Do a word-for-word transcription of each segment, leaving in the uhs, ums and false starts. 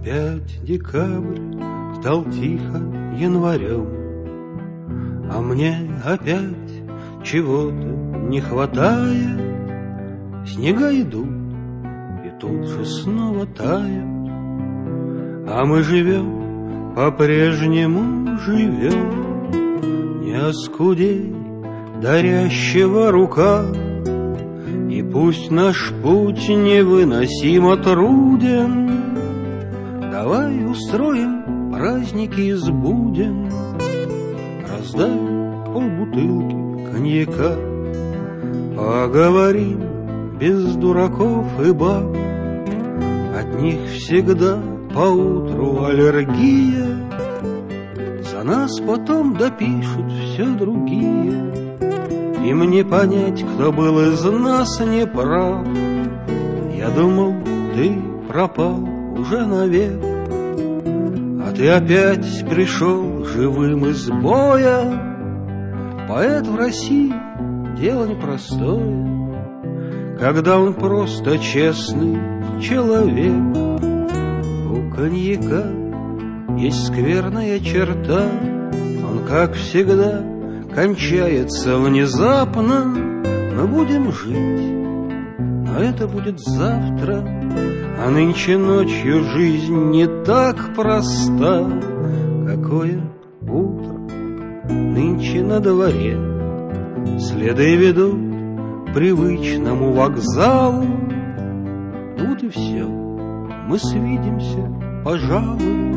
Опять декабрь стал тихо январем, а мне опять чего-то не хватает. Снега идут и тут же снова тают, а мы живем, по-прежнему живем. Не оскудей дарящего рука, и пусть наш путь невыносимо труден, давай устроим праздники из буден. Раздай полбутылки коньяка, поговорим без дураков и баб. От них всегда поутру аллергия, за нас потом допишут все другие. Им не понять, кто был из нас неправ. Я думал, ты пропал уже навек, а ты опять пришел живым из боя. Поэт в России дело непростое, когда он просто честный человек. У коньяка есть скверная черта, он, как всегда, кончается внезапно. Мы будем жить, но это будет завтра, а нынче ночью жизнь не так проста. Какое утро нынче на дворе, следы ведут к привычному вокзалу. Вот и все, мы свидимся, пожалуй.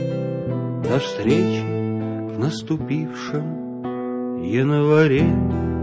До встречи в наступившем январе.